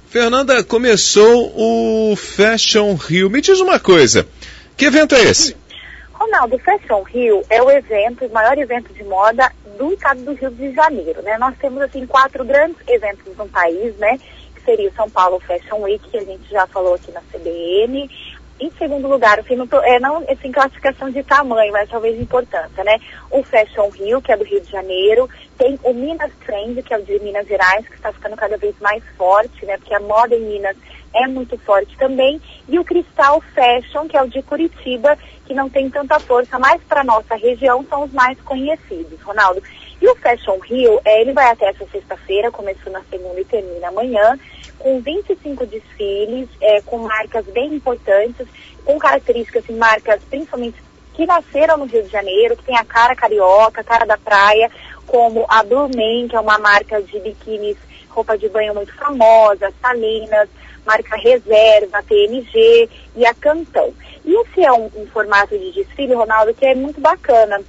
Fernanda, começou o Fashion Rio. Me diz uma coisa, que evento é esse? Ronaldo, o Fashion Rio é o maior evento de moda do estado do Rio de Janeiro, né? Nós temos, assim, 4 grandes eventos no país, né? Que seria o São Paulo Fashion Week, que a gente já falou aqui na CBN. Em segundo lugar, assim, não assim, classificação de tamanho, mas talvez de importância, né? O Fashion Rio, que é do Rio de Janeiro. Tem o Minas Trend, que é o de Minas Gerais, que está ficando cada vez mais forte, né? Porque a moda em Minas é muito forte também. E o Cristal Fashion, que é o de Curitiba, que não tem tanta força, mas para a nossa região são os mais conhecidos, Ronaldo. E o Fashion Rio, ele vai até essa sexta-feira, começou na segunda e termina amanhã, com 25 desfiles, com marcas bem importantes, com características, assim, marcas principalmente que nasceram no Rio de Janeiro, que tem a cara carioca, a cara da praia, como a Blue Man, que é uma marca de biquínis, roupa de banho muito famosa, Salinas, marca Reserva, TNG e a Cantão. E esse é um formato de desfile, Ronaldo, que é muito bacana,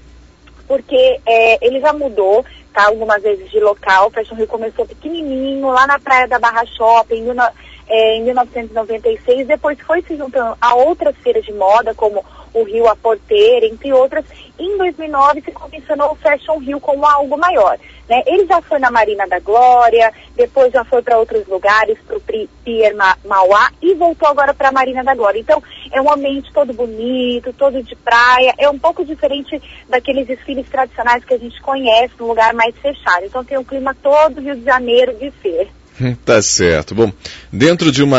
porque ele já mudou, tá, algumas vezes de local. O Fashion Rio começou pequenininho, lá na praia da Barra Shopping, em 1996, depois foi se juntando a outras feiras de moda, como o Rio a Porteira, entre outras. Em 2009 se comissionou o Fashion Rio como algo maior, né? Ele já foi na Marina da Glória, depois já foi para outros lugares, para o Pier Mauá, e voltou agora para a Marina da Glória. Então, é um ambiente todo bonito, todo de praia, é um pouco diferente daqueles desfiles tradicionais que a gente conhece, num lugar mais fechado. Então, tem um clima todo Rio de Janeiro de ser. Tá certo. Bom, dentro de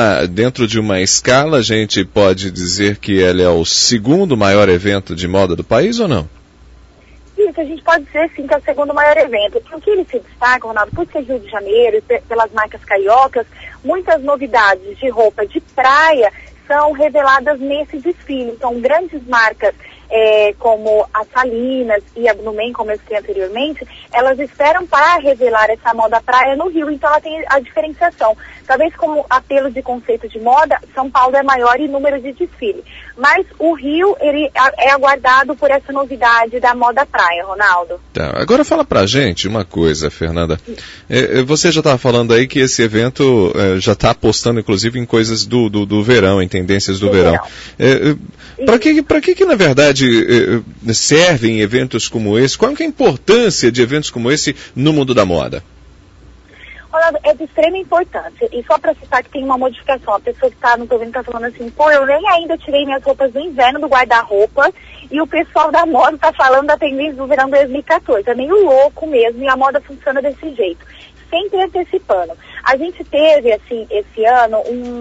uma escala, a gente pode dizer que ele é o segundo maior evento de moda do país ou não? Isso, a gente pode dizer sim que é o segundo maior evento. Porque ele se destaca, Ronaldo, por ser Rio de Janeiro e pelas marcas cariocas, muitas novidades de roupa de praia são reveladas nesse desfile. Então, grandes marcas como a Salinas e a Blue Man, como eu citei anteriormente, elas esperam para revelar essa moda praia no Rio, então ela tem a diferenciação. Talvez como apelo de conceito de moda, São Paulo é maior em número de desfile, mas o Rio, ele é aguardado por essa novidade da moda praia, Ronaldo. Tá, agora fala pra gente uma coisa, Fernanda. Você já estava falando aí que esse evento já está apostando, inclusive, em coisas do verão, em tendências do verão. Para que na verdade servem eventos como esse? Qual é a importância de eventos como esse no mundo da moda? Ronaldo, é de extrema importância. E só para citar que tem uma modificação, a pessoa que está no governo está falando assim, eu nem ainda tirei minhas roupas do inverno do guarda-roupa, e o pessoal da moda está falando da tendência do verão 2014. É meio louco mesmo, e a moda funciona desse jeito, sempre antecipando. A gente teve, assim, esse ano,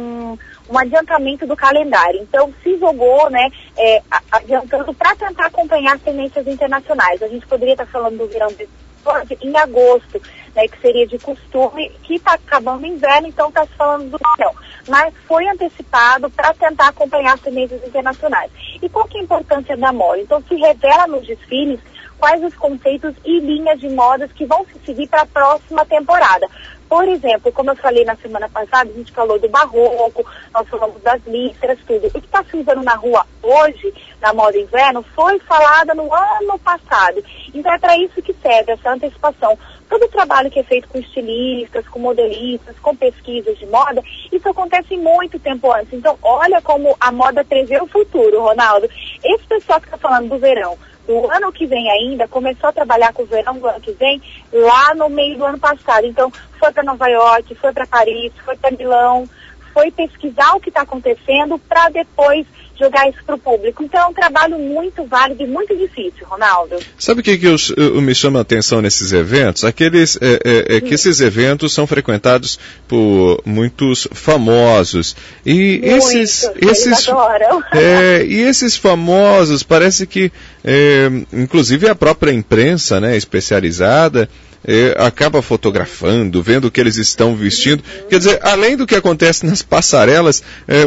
um adiantamento do calendário. Então, se jogou, né, adiantando para tentar acompanhar as tendências internacionais. A gente poderia estar falando do verão em agosto, né, que seria de costume, que está acabando o inverno, então está se falando do verão. Mas foi antecipado para tentar acompanhar as tendências internacionais. E qual que é a importância da moda? Então, se revela nos desfiles quais os conceitos e linhas de modas que vão se seguir para a próxima temporada. Por exemplo, como eu falei na semana passada, a gente falou do barroco, nós falamos das listras, tudo. O que está se usando na rua hoje, na moda inverno, foi falada no ano passado. Então é para isso que serve essa antecipação. Todo o trabalho que é feito com estilistas, com modelistas, com pesquisas de moda, isso acontece muito tempo antes. Então olha como a moda prevê o futuro, Ronaldo. Esse pessoal que está falando do verão, do ano que vem ainda, começou a trabalhar com o verão do ano que vem, lá no meio do ano passado. Então, foi para Nova York, foi para Paris, foi para Milão, foi pesquisar o que está acontecendo para depois jogar isso para o público. Então, é um trabalho muito válido e muito difícil, Ronaldo. Sabe o que me chama a atenção nesses eventos? Que esses eventos são frequentados por muitos famosos. E eles adoram. E esses famosos, parece que, inclusive a própria imprensa, né, especializada, acaba fotografando, vendo o que eles estão vestindo. Quer dizer, além do que acontece nas passarelas,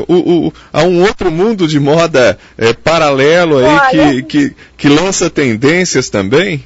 há um outro mundo de moda paralelo aí que lança tendências também?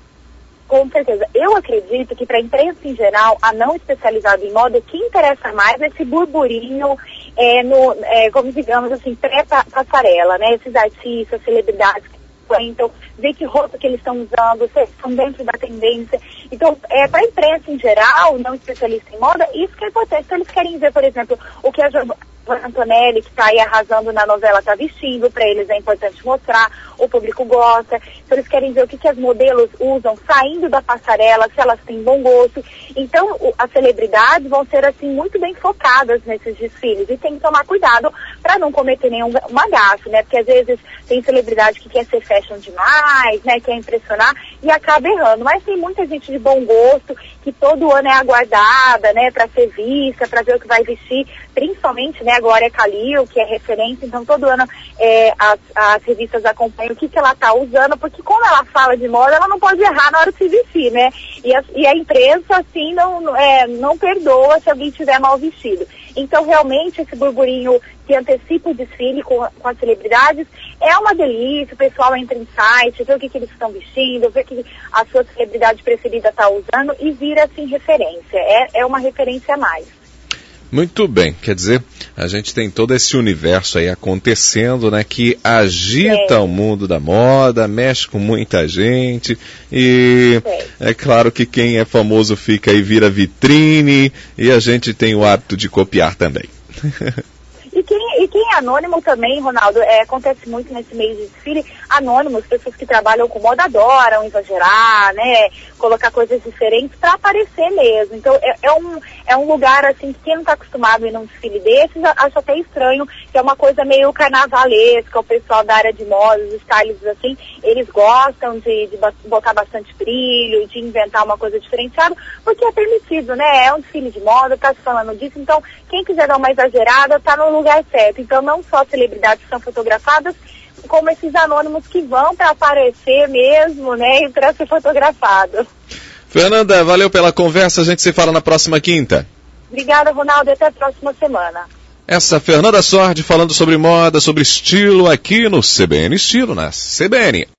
Com certeza. Eu acredito que para a imprensa em geral, a não especializada em moda, o que interessa mais é esse burburinho, como digamos assim, pré-passarela, né? Esses artistas, celebridades frequentam, ver que roupa que eles estão usando, se eles estão dentro da tendência. Então, para a imprensa em geral, não especialista em moda, isso que é importante. Então, eles querem ver, por exemplo, o que a Giovanna Antonelli, que está aí arrasando na novela, está vestindo. Para eles é importante mostrar, o público gosta. Então, eles querem ver o que as modelos usam saindo da passarela, se elas têm bom gosto. Então, as celebridades vão ser, assim, muito bem focadas nesses desfiles. E tem que tomar cuidado para não cometer nenhum gafe, né? Porque, às vezes, tem celebridade que quer ser fashion demais, né? Quer impressionar e acaba errando. Mas tem muita gente de bom gosto que todo ano é aguardada, né? Para ser vista, para ver o que vai vestir. Principalmente, né? A Glória Calil, que é referência. Então, todo ano as revistas acompanham o que ela está usando. Porque, como ela fala de moda, ela não pode errar na hora de se vestir, né? E a imprensa, assim, não perdoa se alguém estiver mal vestido. Então, realmente, esse burburinho que antecipa o desfile com as celebridades é uma delícia. O pessoal entra em site, vê o que eles estão vestindo, vê o que a sua celebridade preferida está usando e vira, assim, referência. É uma referência a mais. Muito bem, quer dizer, a gente tem todo esse universo aí acontecendo, né, que agita o mundo da moda, mexe com muita gente e é claro que quem é famoso fica aí, vira vitrine e a gente tem o hábito de copiar também. E quem é anônimo também, Ronaldo, acontece muito nesse meio de desfile, anônimos, pessoas que trabalham com moda adoram exagerar, né, colocar coisas diferentes para aparecer mesmo. Então é um lugar assim que quem não está acostumado a ir num desfile desses acha até estranho, que é uma coisa meio carnavalesca, o pessoal da área de moda, os stylists assim, eles gostam de botar bastante brilho, de inventar uma coisa diferenciada, porque é permitido, né, é um desfile de moda, tá se falando disso, então quem quiser dar uma exagerada tá no lugar certo. Então não só celebridades são fotografadas, como esses anônimos que vão para aparecer mesmo, né, e para ser fotografado. Fernanda, valeu pela conversa, a gente se fala na próxima quinta. Obrigada, Ronaldo, e até a próxima semana. Essa Fernanda Sordi falando sobre moda, sobre estilo aqui no CBN Estilo, na CBN.